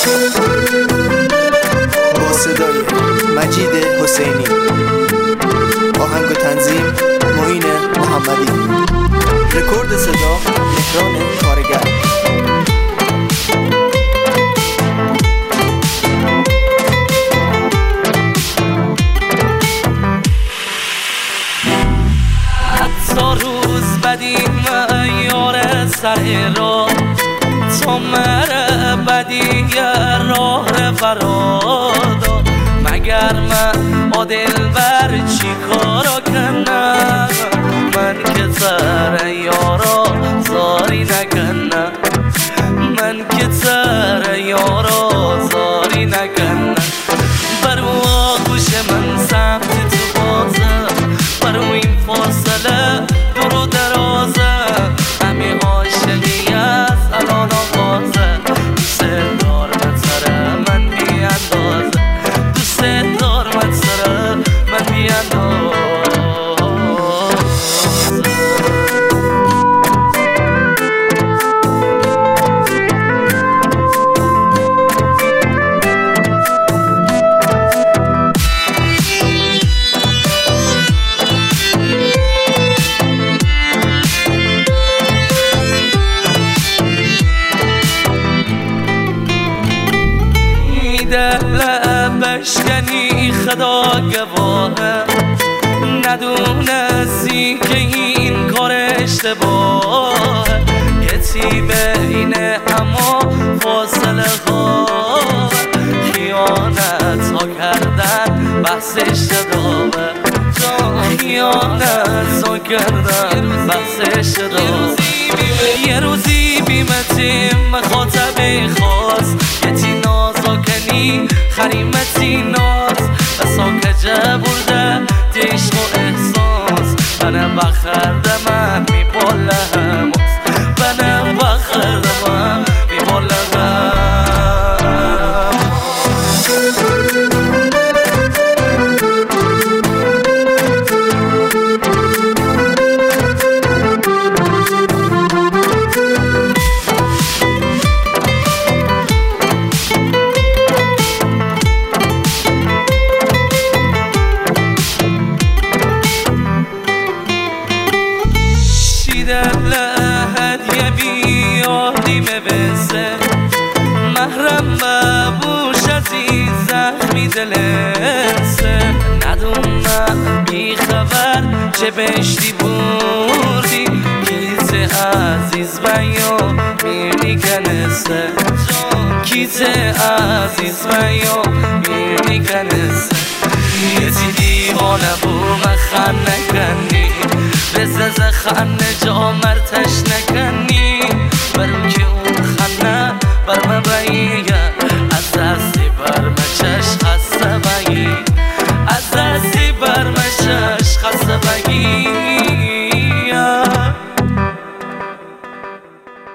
با صدای مجید حسینی، آهنگ و تنظیم معین محمدی، رکورد صدا مهران کارگر. روز بدیم یار سر را تو مره بدی راه فرادا مگر من آدل بر چی کارا کنم من که سر یارا زاری نکنم من که سر یارا زاری نکنم برو آگوش من سمت تو بازم برو این فاصله برو درازه همه عاشقی از الان آغازه دوست دار من سر من بیاندازه دوست دار من سر من بیاندازه بشکنی خدا گواهه ندونستی که این کار اشتباهه کسی بینه اما فاصله ها خیانت ها کردن بحث اشتباهه خیانت ها کردن بحث اشتباهه یه روزی بیمتیم مخاطب خاص یتی نازاکنی خریمتی ناز بسا کجه برده دیشق و احساس بنه بخرده من میباله هماس بنه بخرده من میباله هدیه بیادی مبسه محرم ببوش از این زخمی دلسه ندونم بی خبر چه بشتی بردی کیسه عزیز و یا میرنی کنسه کیسه عزیز و یا میرنی کنسه یه دیوانه بو مخن نکنی بزز خن جا مرتش نکنی